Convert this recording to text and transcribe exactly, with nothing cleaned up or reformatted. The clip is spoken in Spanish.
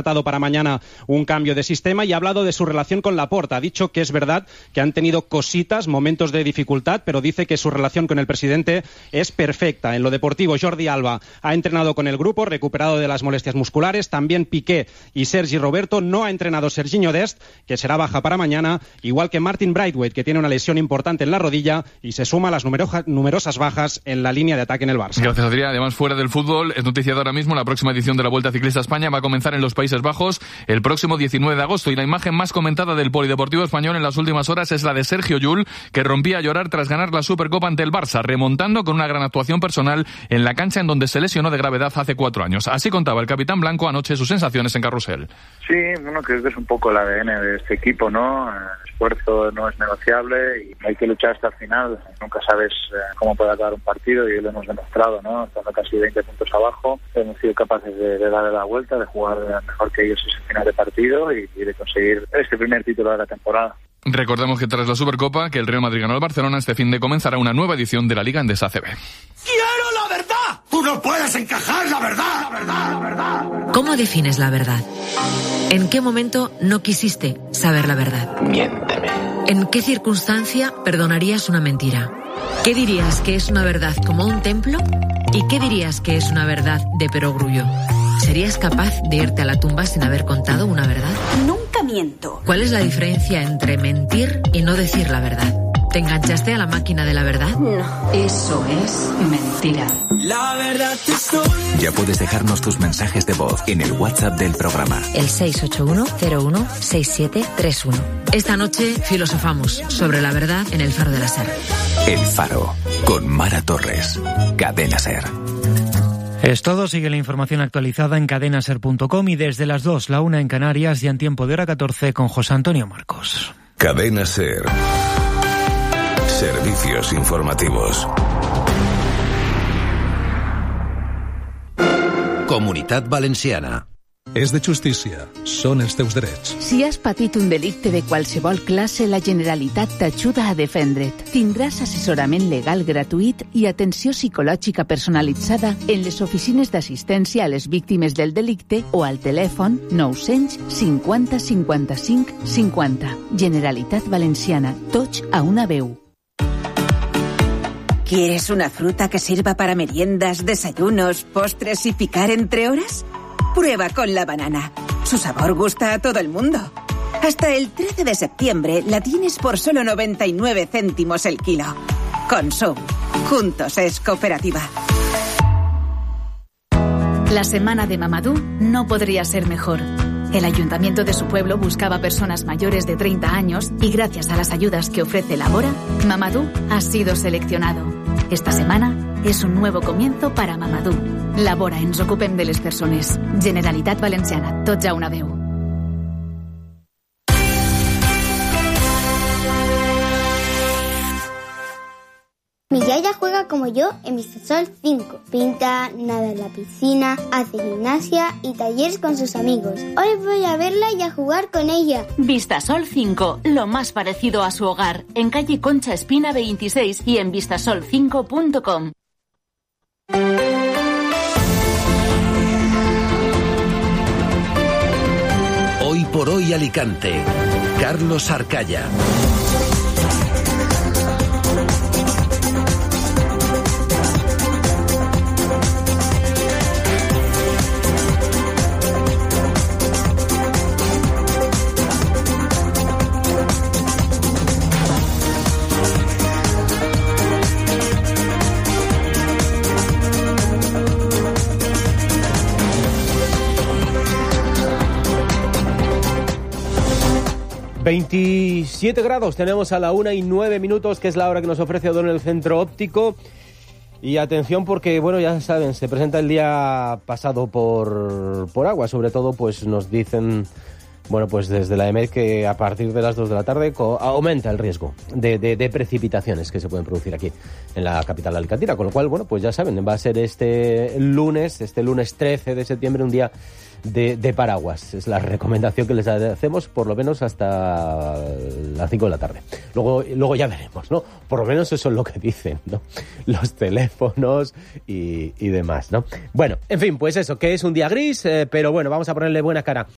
descartado para mañana un cambio de sistema y ha hablado de su relación con Laporta. Ha dicho que es verdad que han tenido cositas, momentos de dificultad, pero dice que su relación con el presidente es perfecta. En lo deportivo, Jordi Alba ha entrenado con el grupo, recuperado de las molestias musculares. También Piqué y Sergi Roberto. No ha entrenado Serginho Dest, que será baja para mañana, igual que Martin Braithwaite, que tiene una lesión importante en la rodilla y se suma a las numeroja, numerosas bajas en la línea de ataque en el Barça. Gracias, Adrián. Además, fuera del fútbol, es noticia de ahora mismo, la próxima edición de la Vuelta Ciclista a España va a comenzar en los Países Bajos el próximo diecinueve de agosto y la imagen más comentada del Polideportivo español en las últimas horas es la de Sergio Llull, que rompía a llorar tras ganar la Supercopa ante el Barça, remontando con una gran actuación personal en la cancha en donde se lesionó de gravedad hace cuatro años. Así contaba el capitán blanco anoche sus sensaciones en Carrusel. Sí, bueno, creo que es un poco el A D N de este equipo, ¿no? El esfuerzo no es negociable y hay que luchar hasta el final. Nunca sabes eh, cómo puede acabar un partido y lo hemos demostrado, ¿no? Estando casi veinte puntos abajo, hemos sido capaces de, de darle la vuelta, de jugar mejor que ellos ese final de partido y, y de conseguir este primer título de la temporada. Recordemos que tras la Supercopa, que el Real Madrid ganó al Barcelona, este fin de comenzará una nueva edición de la Liga Endesa A C B. ¡Quiero la verdad! ¡Tú no puedes encajar la verdad! ¡La verdad! ¡La verdad! La verdad! ¿Cómo defines la verdad? ¿En qué momento no quisiste saber la verdad? Miénteme. ¿En qué circunstancia perdonarías una mentira? ¿Qué dirías que es una verdad como un templo? ¿Y qué dirías que es una verdad de perogrullo? ¿Serías capaz de irte a la tumba sin haber contado una verdad? Nunca miento. ¿Cuál es la diferencia entre mentir y no decir la verdad? ¿Te enganchaste a la máquina de la verdad? No, eso es mentira. La verdad es tuya. Ya puedes dejarnos tus mensajes de voz en el WhatsApp del programa. El seis ocho uno cero uno seis siete tres uno. Esta noche filosofamos sobre la verdad en el Faro de la Ser. El Faro, con Mara Torres. Cadena Ser. Es todo, sigue la información actualizada en cadenaser punto com y desde las dos, la una en Canarias, ya en tiempo de hora catorce con José Antonio Marcos. Cadena Ser. Servicios informativos. Comunitat Valenciana. És de justícia, són els teus drets. Si has patit un delicte de qualsevol classe, la Generalitat t'ajuda a defendre't. Tindràs assessorament legal gratuït i atenció psicològica personalitzada en les oficines d'assistència a les víctimes del delicte o al telèfon nou cents cinquanta cinquanta-cinc cinquanta. Generalitat Valenciana, tots a una veu. ¿Quieres una fruta que sirva para meriendas, desayunos, postres y picar entre horas? Prueba con la banana. Su sabor gusta a todo el mundo. Hasta el trece de septiembre la tienes por solo noventa y nueve céntimos el kilo. Consum. Juntos es cooperativa. La semana de Mamadou no podría ser mejor. El ayuntamiento de su pueblo buscaba personas mayores de treinta años y gracias a las ayudas que ofrece Labora, Mamadou ha sido seleccionado. Esta semana és un nuevo comienzo para Mamadou. Labora, ens ocupem de les persones. Generalitat Valenciana, tots a una veu. Mi yaya juega como yo en Vistasol cinco. Pinta, nada en la piscina, hace gimnasia y talleres con sus amigos. Hoy voy a verla y a jugar con ella. Vistasol cinco, lo más parecido a su hogar. En calle Concha Espina veintiséis y en vistasol cinco punto com. Hoy por hoy Alicante. Carlos Arcaya. veintisiete grados tenemos a la una y nueve minutos, que es la hora que nos ofrece Odón el Centro Óptico. Y atención porque, bueno, ya saben, se presenta el día pasado por, por agua. Sobre todo, pues nos dicen, bueno, pues desde la E M E D que a partir de las dos de la tarde co- aumenta el riesgo de, de, de precipitaciones que se pueden producir aquí en la capital alicantina. Con lo cual, bueno, pues ya saben, va a ser este lunes, este lunes trece de septiembre, un día De, de paraguas. Es la recomendación que les hacemos, por lo menos hasta las cinco de la tarde. Luego, luego ya veremos, ¿no? Por lo menos eso es lo que dicen, ¿no? Los teléfonos y, y demás, ¿no? Bueno, en fin, pues eso, que es un día gris, eh, pero bueno, vamos a ponerle buena cara